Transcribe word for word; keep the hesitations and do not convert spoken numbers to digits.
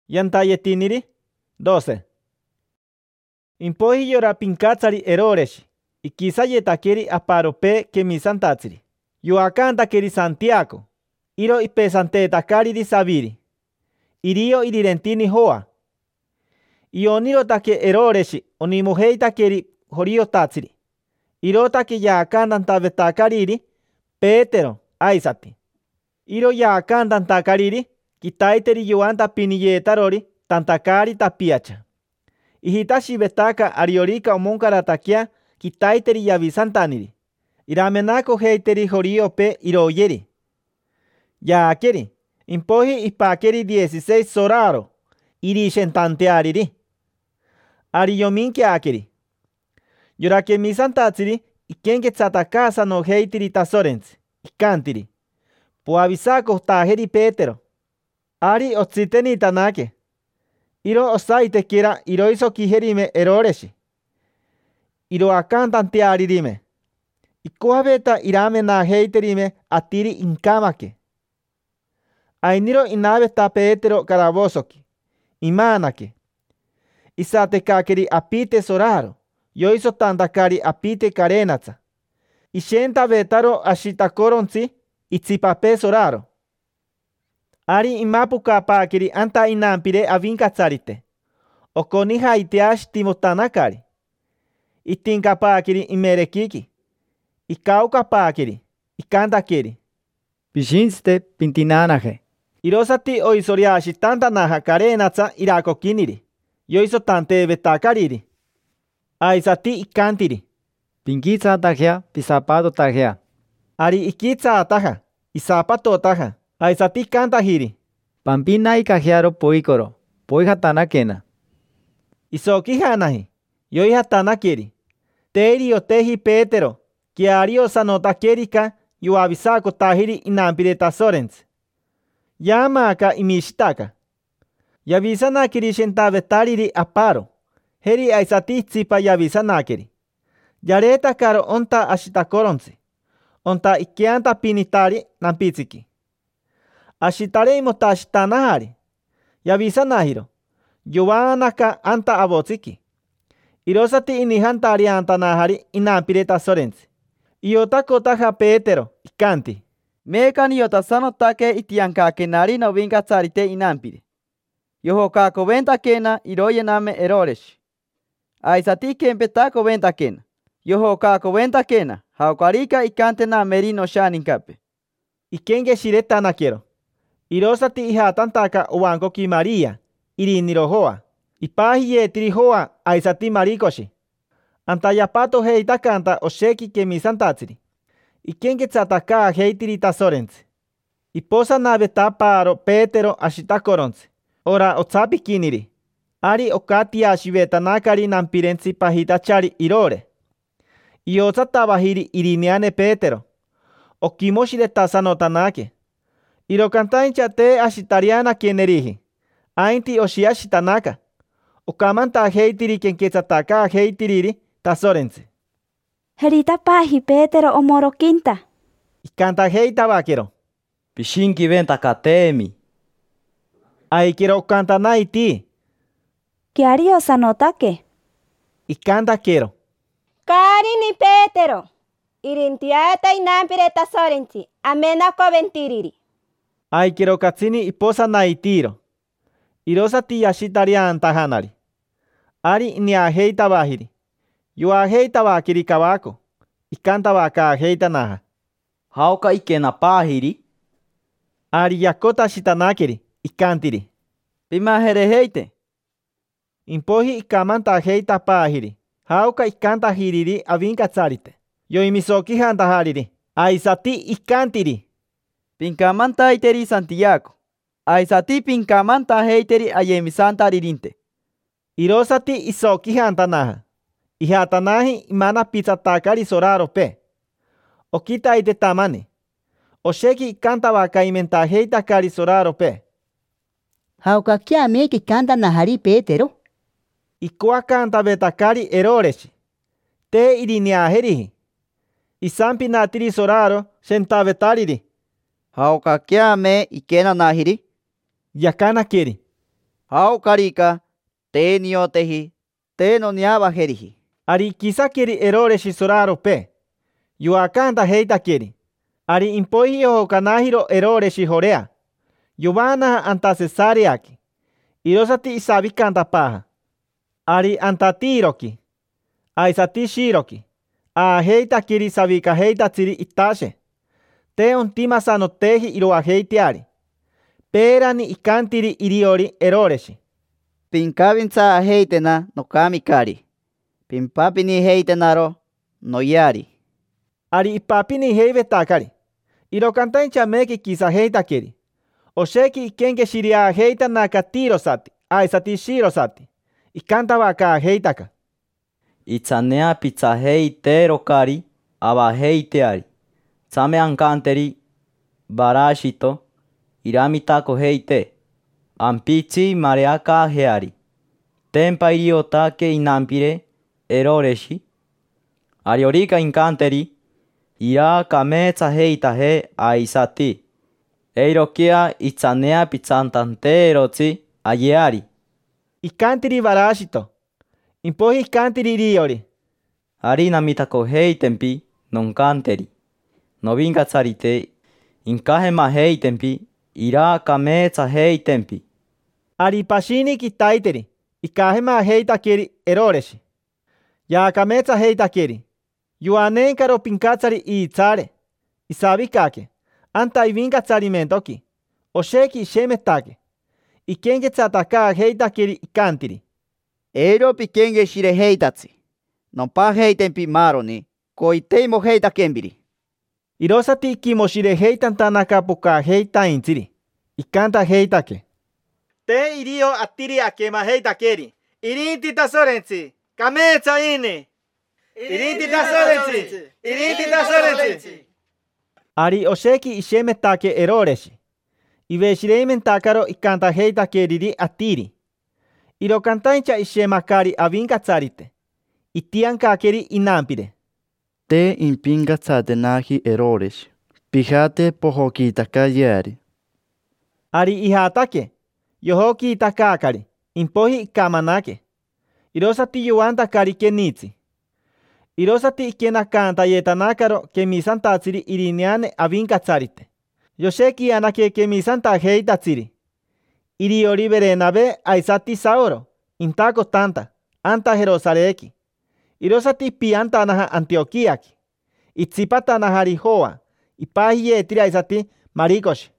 Yantayetiniri. doce. Impohi yora pinkatsari eroreshi. Ikisayetakeri aparope kemisantatsiri. Yoakantakeri Santiago. Iro ipesanteetakariri saviri. Irio irirentini hoa. Ionirotake eroreshi onimoheitakeri joriotatsiri. Irotake yaakantantavetakariri Pétero aisati. Iro yaakantantakariri kitaiteri yoantapiniyetarori tantakari tapiacha. Ihitashi betaka ariorika omonkaratakia kitaiteri yavisantaniri. Iramenako heiteri joriope iroyeri. Yaakeri. Impohi ipakeri dieciséis soraro. Irishentanteariri. Ariyominkeakeri. Yorakemisantatsiri ikenketsatakasa no heitiri tasorensi. Ikantiri. Poavisako taheri Pétero. Ari otsiteni tanake. Iro osaitekira iroiso kiherime eroreshi. Iro akantantearirime. Ikohabeta iramena heiterime atiri inkamake. Ainiro inabeta Pétero carabosoki. Imanake. Isatekakeri apite soraro. Yoiso tantakari apite karenatsa. Ishenta betaro ashitakoronsi itzipape soraro. Ari imapukapakeri anta inampire avinkatsarite. Okoni haiteash timotanakari. Itinkapakeri imerekiki. Ikaukapakeri. Ikantakeri. Pishinste pintinanaje. Irosati oisoriashi tantanaja karenatsa irakokiniri. Yoiso tante betakariri. Aisati ikantiri. Pinkitsa tajea, pisapato tajea. Ari ikitsa ataja. Isapato taja. Aisati kantahiri. Pampina ikajearo poikoro. Poijatanakena. Isokihanaji. Yoijatanakeri. Teri oteji Pétero. Kiario sanotakerika yoavisako tahiri inampire tasorense. Yamaka imishitaka. Yavisanakeri shentavetariri aparo. Heri aisati tsipa yavisanakeri. Yareta karo onta ashitakoronse. Onta ikeanta pinitari nampitsiki. Ashitare imota ashitanahari. Yavisanahiro. Yowanaka anta abotsiki. Irosati inihantari antanahari inampire tasorense. Iotako taja Pétero ikanti. Mekani yotasanotake itiankakenari novinkatsarite inampire. Yohokakoventakena iroyename eroreshi. Aisati kempetakoventakena. Yohokakoventakena. Haukarika ikantena merino shaninkape. Ikenge shiretanakero. Irosati ihatantaka owankoki María. Irinirohoa. Ipahiyetirihoa aisati marikoshi. Antayapato heitakanta osheki kemisantatsiri. Ikenketsataka heitiri tasorense. Iposa naveta paro Pétero ashitakoronse. Ora otsapikiniri. Ari okatia shivetanakari nampirensi pahitachari irore. Iotsatavahiri irineane Pétero. Okimoshiretasanotanaque. Irokantaincha te ashitariana kenerihi. Ainti oshiashitanaka. Okamanta heitiri kenketsataka heitiriri tasorense. Herita pahi Pétero omorokinta. Ikanta heitavakero. Pishinki ventakatemi. Aikero okantanaiti. Kiario sanotake. Ikantakero. Karini Pétero. Irintiata inampire tasorensi. Amena koventiriri. Aikero katsini iposa naitiro. Irosati yashitarian tahanari. Ari niaheitavahiri. Yoaheitavakiri kavako. Ikantavaka heitanaja. Hauka ikena pahiri. Ari yakota shitanakeri. Ikantiri. Pimajereheite. Impohi ikamanta heita pahiri. Hauka ikantahiriri avinkatsarite. Yoimisokihantahariri. Aisati ikantiri. Pinkamanta iteri Santiago. Aisati pinkamanta heiteri ayemisanta ririnte. Irosati isokihantanaja. Ihatanaji imana pizzatakari sorarope. Okitaite tamane. Osheki ikantavaka imentaheitacari sorarope. Hauka kiame que canta nahari Pétero. Ikua cantavetakari eroreshi. Te irineaherihi. Isampi natiri soraro shentavetariri. Hauka kiame ikena nahiri. Yakana keri. Haukarika, te nioteji, te no niabajeriji. Ari kisakiri eroreshi sorarope. Yuakanta heitakiri. Ari impohi ohokanahiro eroreshi jorea. Yuvana anta cesariaki. Irosati isabikanta paja. Ari antatiroki. Aisati shiroki. A heitakiri sabika heitatsiri itashe. Te ontima sanoteji iroaheitiari. Perani ikantiri iriori eroreshi. Pinkavintsa heitena no kamikari. Pimpapini heitenaro no yari. Ari ipapini heivetakari. Irokantaincha meki kisa heitakiri. Osheki ikenge shiria heita nakatirosati. Aisati shirosati. Ikanta waka heitaka. Itsanea pizza heitero kari, aba heiteari. Tsame ankanteri, barashito, iramitako heite. Ampitsi mareaka heari. Tempa iriotake inampire, eroreshi. Ariorika inkanteri, ira kametsa heita he aisati. Eirokia itsanea pizzantanterotsi ayeari. Ikantiri barashito. Impohi ikantiri iriori. Harina mitako heitempi nonkanteri. Novinkatsarite inkahema heitempi ira kametsa heitempi. Ari pashini kitaiteri. Ikahema heitakiri eroreshi. Ya kametsa heitakiri. Yuanenkaro pinkatsari iitsare. Isabikake. Anta ivinkatsari mentoki. Osheki shemetake. Ikenge tsataka heitakiri ikantiri. Eiro pikenge shire heitatsi. Nonpa heitempi maroni. Koiteimo heitakembiri. Irosati kimoshire heitantanaka puka heitaintsiri. Ikanta heitake. Te irio atiri akema heitakeri. Irinti tasorentsi. Kametsa ine. Irinti tasorentsi. Irinti tasorentsi. Ari osheki ishemetake eroreshi. Iveshireimentakaro ikanta heitakeriri atiri. Irokantaincha ishemakari avinkatsarite. Itiankakeri inampire. Te impingatsatenaji erores. Pijate pohokitaka yari. Ari ihatake. Yohoki itakakari. Impohi ikamanake. Irosati yuantakari kenitsi. Irosati ikenakanta yetanakaro kemisantatsiri irineane avinkatsarite. Yosheki anake kemisanta heitatsiri. Iriori berenabe aisati saoro. Intako tanta. Anta Jerusaleki. Irosati pianta naha Antioquiaki. Itzipata nahari hoa. Ipahi yetiri aisati marikoshi.